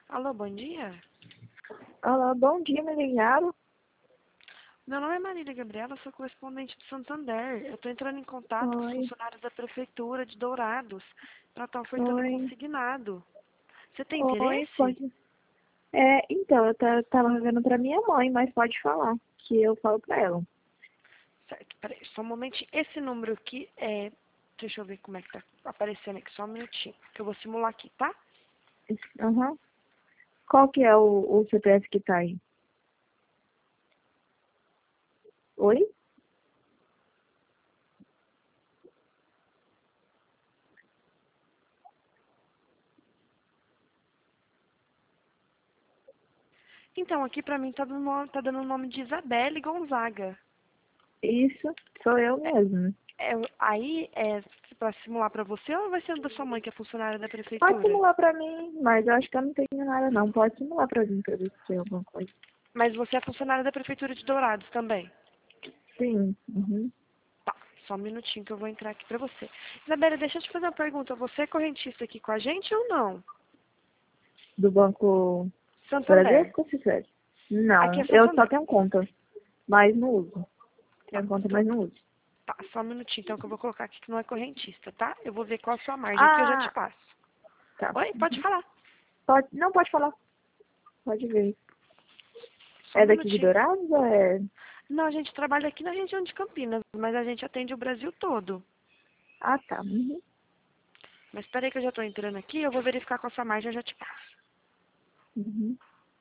Alô, bom dia. Olá, bom dia, me ligaram? Meu nome é Marília Gabriela, sou correspondente do Santander. Eu estou entrando em contato com os Oi, funcionários da Prefeitura de Dourados para estar ofertando oi, consignado. Você tem oi, interesse? pode. Então, tava vendo pra minha mãe, mas pode falar, que eu falo pra ela. Certo, peraí, só um momentinho. Esse número aqui é... Deixa eu ver como é que tá aparecendo aqui, só um minutinho, que eu vou simular aqui, tá? Aham. Qual que é o CPF que tá aí? Oi? Então, aqui pra mim tá dando o nome de Isabelle Gonzaga. Isso, sou eu mesmo. Aí, é pra simular pra você ou vai ser da sua mãe, que é funcionária da Pode Prefeitura? simular pra mim, mas eu acho que eu não tenho nada não. Pode simular pra mim pra ver se tem alguma coisa. Mas você é funcionária da Prefeitura de Dourados também? Sim, uhum. Tá, só um minutinho que eu vou entrar aqui pra você. Isabela, deixa eu te fazer uma pergunta. Você é correntista aqui com a gente ou não? Do Banco Santander. Bradesco ou Cicred? Aqui Não, é eu só Santander. tenho conta, mas não uso. Tá, Tenho conta, então, mas não uso. tá, só um minutinho então que eu vou colocar aqui que não é correntista, tá? Eu vou ver qual a sua margem aqui, eu já te Ah, passo. tá. Oi, pode Uhum. falar. Não pode falar. Pode ver. Só um É daqui de minutinho. Dourados ou é... Não, a gente trabalha aqui na região de Campinas, mas a gente atende o Brasil todo. Ah, tá. Uhum. Mas peraí que eu já tô entrando aqui, eu vou verificar com a sua margem, eu já te passo. Uhum.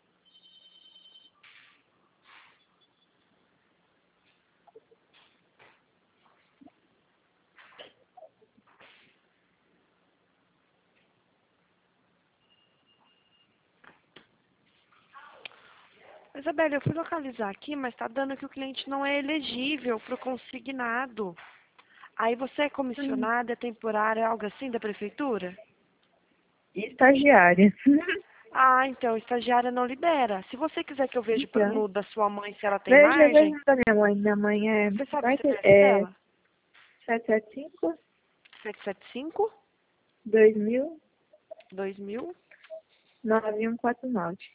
Isabela, eu fui localizar aqui, mas tá dando que o cliente não é elegível pro consignado. Aí você é Hum. comissionada, é temporária, algo assim da prefeitura? Estagiária. Ah, então, estagiária não libera. Se você quiser que eu veja Então, no da sua mãe se ela tem veja, margem, veja da minha mãe. Minha mãe você sabe o vai ter, CPF dela? 775 775 2000 2000 9149.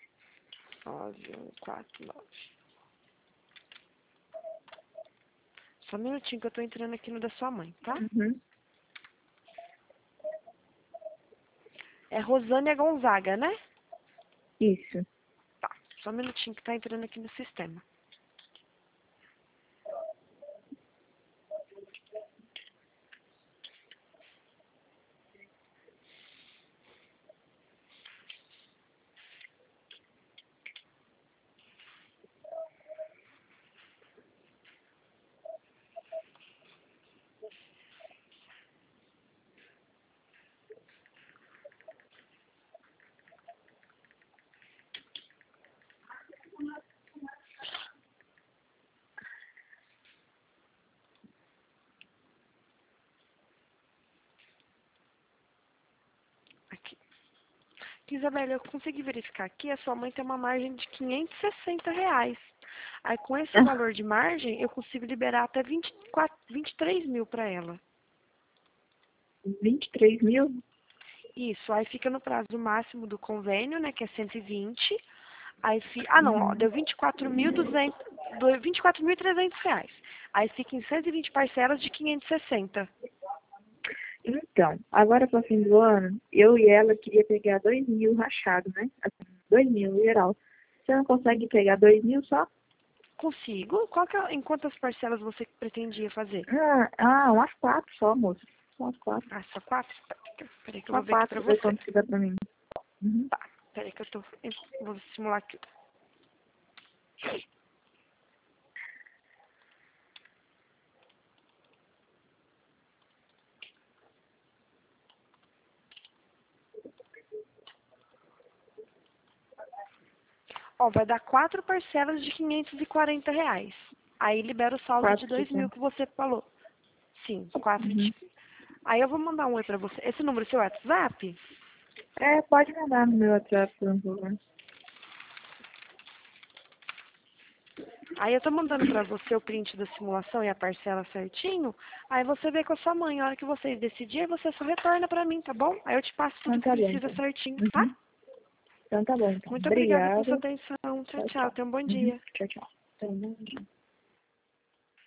9149. Só um minutinho que eu tô entrando aqui no da sua mãe, tá? Uhum. É Rosânia Gonzaga, né? Isso. Tá. Só um minutinho que tá entrando aqui no sistema. Aqui. Isabela, eu consegui verificar aqui, a sua mãe tem uma margem de R$ 560. Aí com esse valor de margem, eu consigo liberar até 23 mil para ela. 23.000? Isso, aí fica no prazo máximo do convênio, né, que é 120. Ah, não, ó, Uhum. deu 24.200, deu R$ 24.300. Aí fica em 120 parcelas de 560. Então, agora para o fim do ano, eu e ela queria pegar 2.000 rachado, né? Assim, 2.000 geral. Você não consegue pegar 2.000 só? Consigo? Em quantas parcelas você pretendia fazer? Umas 4 só, moça. Umas 4. Ah, só 4? Peraí que eu vou Umas ver aqui pra 4, ver você. quanto que dá pra mim. Uhum. Tá, peraí que vou simular aqui. Ó, vai dar 4 parcelas de R$ 540. Aí libera o saldo de 4 2 mil quiser. que você falou. Sim, 4 Uhum. de... Aí eu vou mandar um oi pra você. Esse número é seu WhatsApp? Pode mandar no meu WhatsApp, por favor. Aí eu tô mandando pra você o print da simulação e a parcela certinho. Aí você vê com a sua mãe. A hora que vocês decidirem, você só retorna pra mim, tá bom? Aí eu te passo tudo Então que tá bom, precisa então. certinho, tá? Uhum. Então tá bom, então. Muito obrigada pela sua Obrigada. atenção. Tchau, Tchau, tchau. tchau. Tenha um bom Uhum. dia. Tchau, tchau. Então, bom dia.